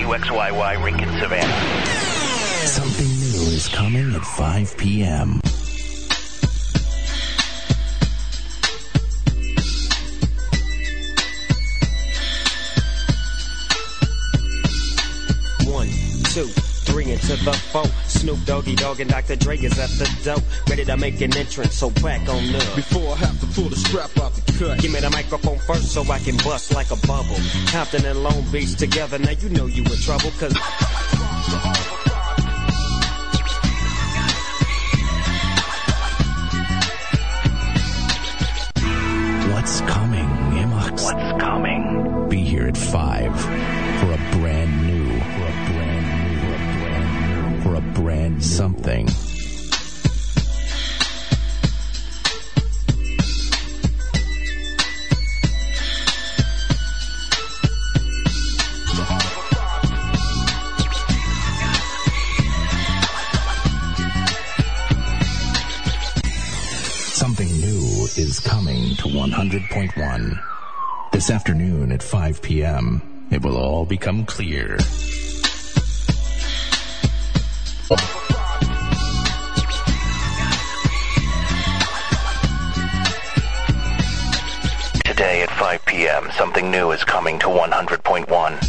WXYY Rincon, Savannah. Something new is coming at 5 p.m. One, two, three into the four. Snoop Doggy Dogg and Dr. Dre is at the door, ready to make an entrance, so back on up. Before I have to pull the strap out the cut, give me the microphone first so I can bust like a bubble. Compton and Long Beach together, now you know you in trouble, cause What's coming, Imox? What's coming? Be here at 5 for a brand new something. Something new is coming to 100.1. This afternoon at 5 p.m., it will all become clear. Today at 5 p.m., something new is coming to 100.1.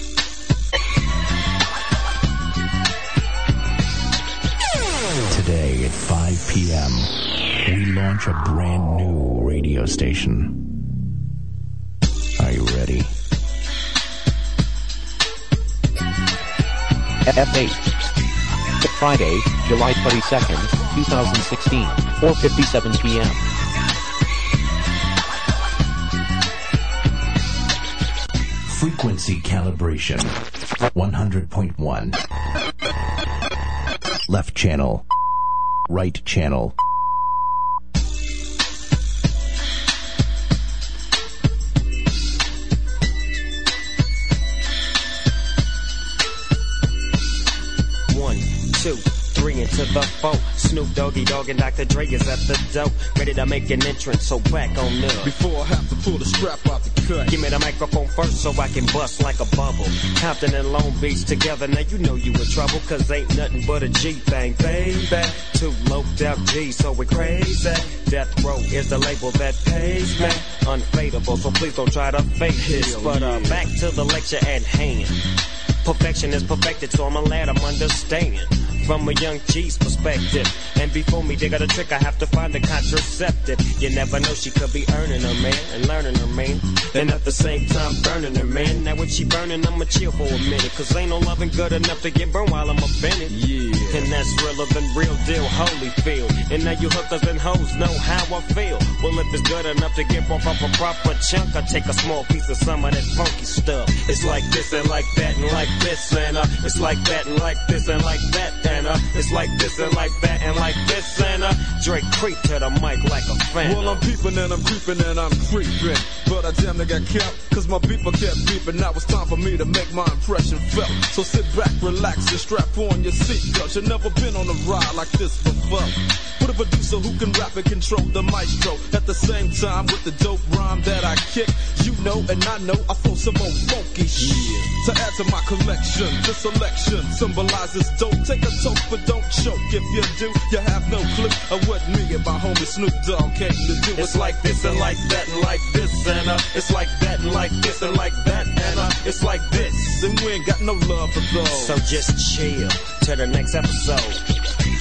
Today at 5 p.m., we launch a brand new radio station. Are you ready? F8. Friday, July 22nd, 2016, 4:57 p.m. Frequency calibration. 100.1. Left channel. Right channel. One, two, three into the four. Snoop Doggy Dogg and Dr. Dre is at the door, ready to make an entrance, so back on up. before I have to pull the strap out the cut, Give me the microphone first so I can bust like a bubble. Compton and Long Beach together, now you know you in trouble, cause ain't nothing but a G thing, baby. Two loped out G's, so we crazy. Death Row is the label that pays me. Unfadable, so please don't try to fake this. But back to the lecture at hand. Perfection is perfected, so I'ma let 'em understand. From a young G's perspective. And before me dig out a trick, I have to find a contraceptive. You never know, she could be earning her man and learning her man, and at the same time burning her man. Now when she burning, I'ma chill for a minute, cause ain't no loving good enough to get burned while I'm offended. yeah. And that's realer than real deal, Holyfield. And now you hookers and hoes know how I feel. Well, if it's good enough to get off a proper chunk, I take a small piece of some of that funky stuff. It's like this and like that and like this and it's like that and like this and like that and it's like this and like that and like this and Drake creep to the mic like a fan. Well, I'm peeping and I'm creeping and I'm creeping, but I damn near got kept, cause my beeper kept beeping. Now it's time for me to make my impression felt. So sit back, relax, and strap on your seatbelt. You've never been on a ride like this before. With a producer who can rap and control the maestro. At the same time, with the dope rhyme that I kick, you know and I know I throw some old funky shit to add to my collection. The selection symbolizes dope. Take a toke, but don't choke. If you do, you have no clue of what me and my homie Snoop Dogg came to do. It's like this and like that and like this and it's like that and like this and like that and it's like this. And we ain't got no love for those. So just chill till the next episode.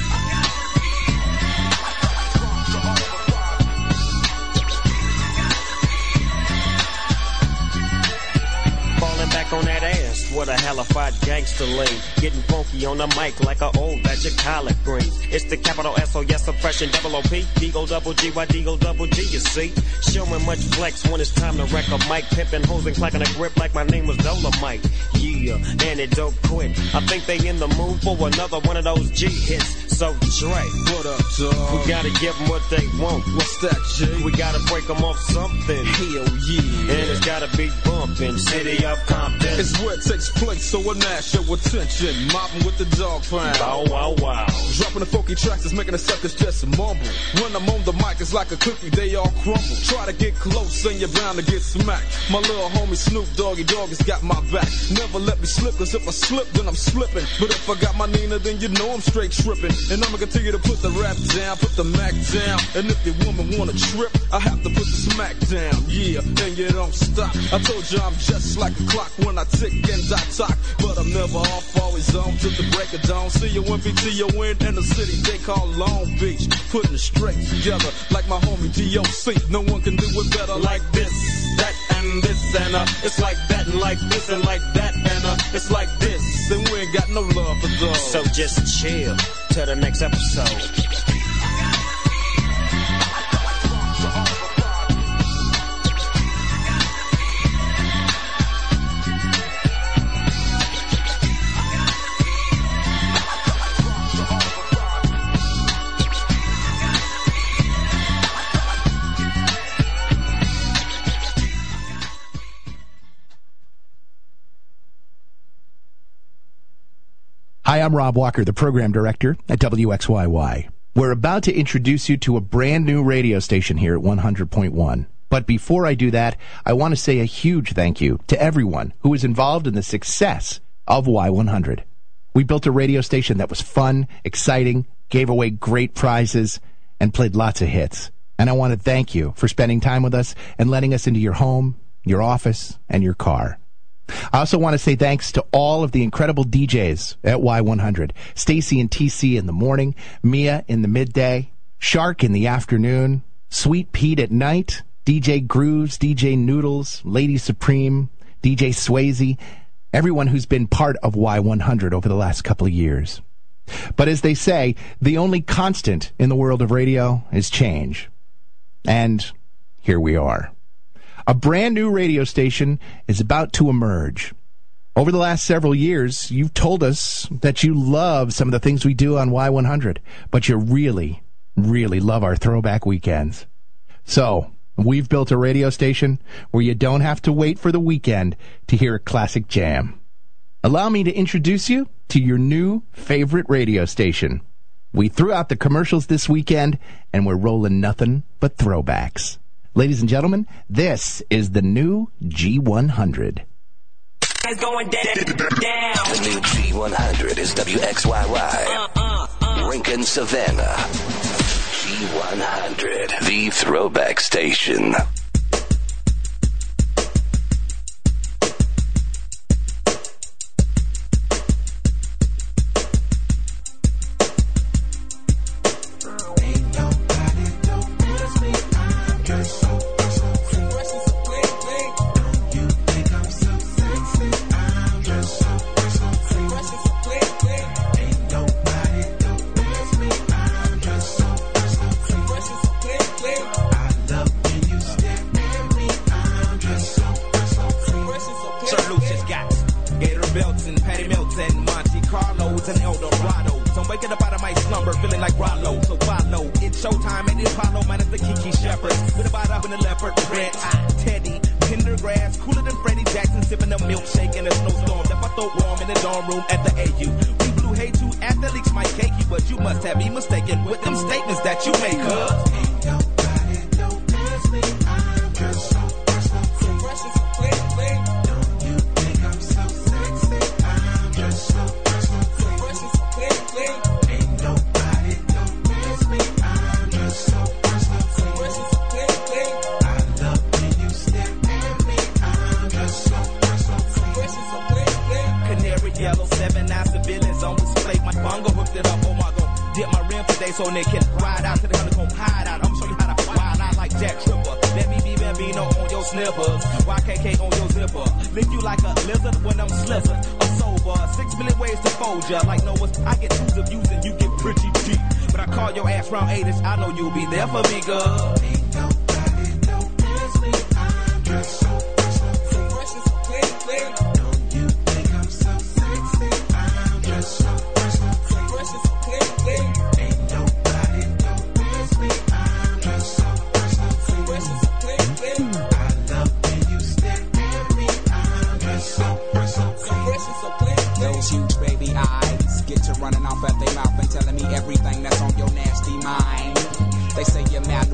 Falling back on that ass, what a hellified gangster lean. Getting funky on the mic like an old batch of collard greens. It's the capital S-O-S suppression, double O-P, D-O double G-Y, D-O double G, you see. Showing much flex when it's time to wreck a mic. Pimping hoes and clacking a grip like my name was Dolomite. Yeah, and it don't quit. I think they in the mood for another one of those G hits. So Dre, what up, dog? we gotta give them what they want. What's that, G? We gotta break them off something. Hell yeah. And it's gotta be bumpin'. City of Compton. It's where it takes place, so I ask your attention. Mobbing with the dog pound. Bow, wow, wow. Dropping the funky tracks is making the suckers just mumble. When I'm on the mic, it's like a cookie, they all crumble. Try to get close and you're bound to get smacked. My little homie Snoop Doggy Dogg has got my back. Never let me slip, cause if I slip, then I'm slipping. But if I got my Nina, then you know I'm straight tripping. And I'ma continue to put the rap down, put the Mac down. And if your woman wanna trip, I have to put the smack down. Yeah, and you don't stop. I told you I'm just like a clock when I tick and I talk. But I'm never off, always on till the break of dawn. See you when BTON in the city they call Long Beach. Putting it straight together like my homie DOC. No one can do it better like this, that, and this, and it's like that, and like this, and like that, and it's like this. Then we ain't got no love for those. So just chill till the next episode. Hi, I'm Rob Walker, the program director at WXYY. We're about to introduce you to a brand new radio station here at 100.1. But before I do that, I want to say a huge thank you to everyone who was involved in the success of Y100. We built a radio station that was fun, exciting, gave away great prizes, and played lots of hits. And I want to thank you for spending time with us and letting us into your home, your office, and your car. I also want to say thanks to all of the incredible DJs at Y100. Stacy and TC in the morning, Mia in the midday, Shark in the afternoon, Sweet Pete at night, DJ Grooves, DJ Noodles, Lady Supreme, DJ Swayze, everyone who's been part of Y100 over the last couple of years. But as they say, the only constant in the world of radio is change. And here we are. A brand new radio station is about to emerge. Over the last several years, you've told us that you love some of the things we do on Y100, but you really, really love our throwback weekends. So, we've built a radio station where you don't have to wait for the weekend to hear a classic jam. Allow me to introduce you to your new favorite radio station. We threw out the commercials this weekend, and we're rolling nothing but throwbacks. Ladies and gentlemen, this is the new G100. It's going down. The new G100 is WXYY. Lincoln, Savannah. G100, the throwback station.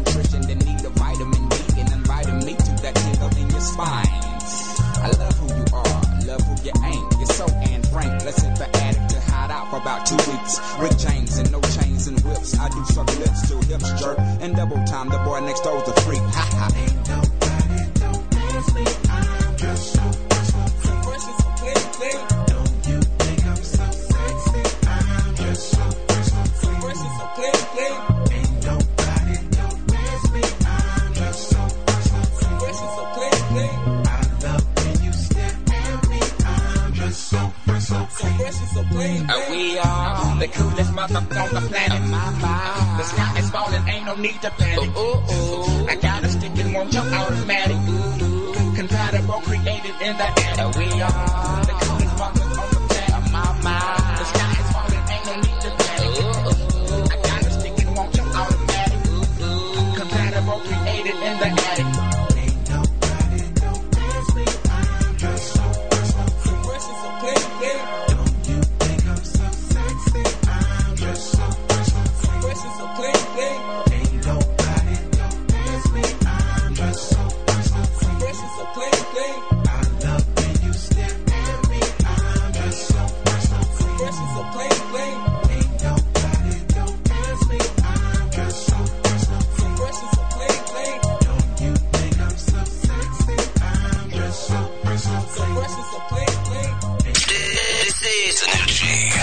nutrition, then need a vitamin D and inviting me to that tingle in your spine. I love who you are, love who you ain't. You're so and frank. Let's hit the attic to hide out for about 2 weeks. Rick James and no chains and whips. I do suck lips till hips jerk. And double time, the boy next door's a freak. Ha ha. Ain't nobody don't dance me. I'm just so fresh and so clean. Don't you think I'm so sexy? I'm just so fresh and so clean. Ain't nobody don't dance me. I'm just so fresh and so clean. I love when you stare at me. I'm just so fresh and so clean. We are the coolest motherfucker on the planet. The sky is falling, ain't no need to panic. I got a stick and won't jump automatic. Compatible, created in the attic. We are the coolest motherfuckers on the planet. The sky is falling, ain't no need to panic. I got a stick and won't jump automatic. Compatible, created in the attic. Ain't nobody don't dance me. I'm just so fresh and so clean. Don't you think I'm so sexy? I'm just so fresh and so clean. Ain't nobody don't dance me. I'm just so fresh and so clean. I love when you stare at me. I'm just so fresh and so clean. Ain't nobody don't dance me. I'm just so fresh and so clean. Don't you think I'm so sexy? I'm just so fresh and so clean. This is the new G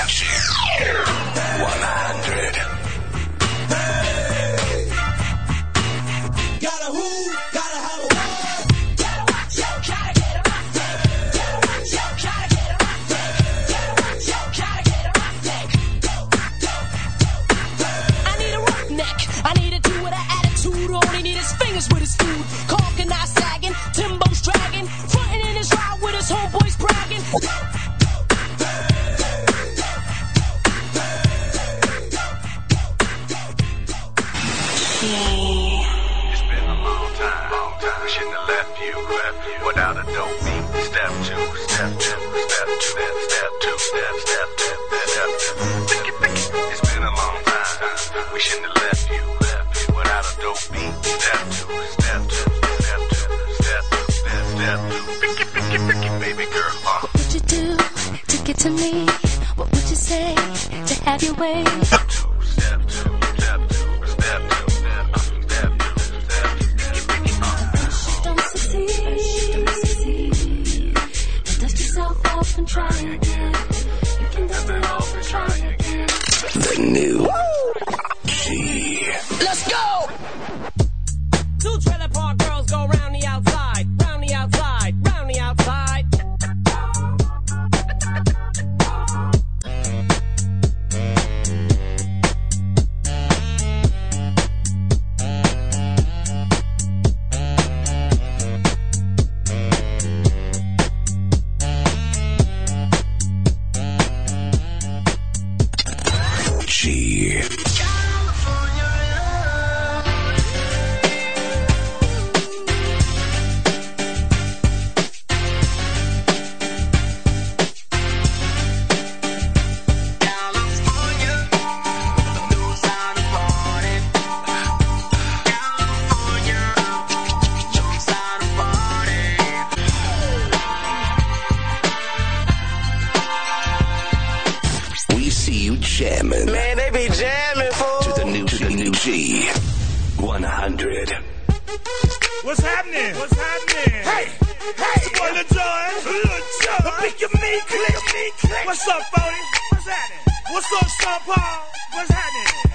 100. Gotta who? Gotta have a I need a roughneck. I need a dude with an attitude. All he need is fingers with his food. Caulking, not sagging. Timbo's dragging. Frontin' in his ride with his homeboys bragging. It's been a long time. We shouldn't have left you without a dope beat. Step 2, step 2, step 2, step 2, step 2. It's been a long time. We shouldn't have left you without a dope beat. Step 2, step 2, step 2, step 2, step 2. Baby girl. What would you do to get to me? What would you say to have your way? Step 2, step 2, step 2, step 2. Don't succeed. Dust yourself off and try again. You can dust it off and try again. The new G. Let's go! 2 trailer park girls go round the outside, round the outside, round the outside. G. Jamming. Man, they be jamming, fool. To the new G 100. What's happening? What's happening? Hey, it's your boy Lil Jon. Pick your me click. What's up, Bodie? What's happening? What's up, Sean Paul? What's happening?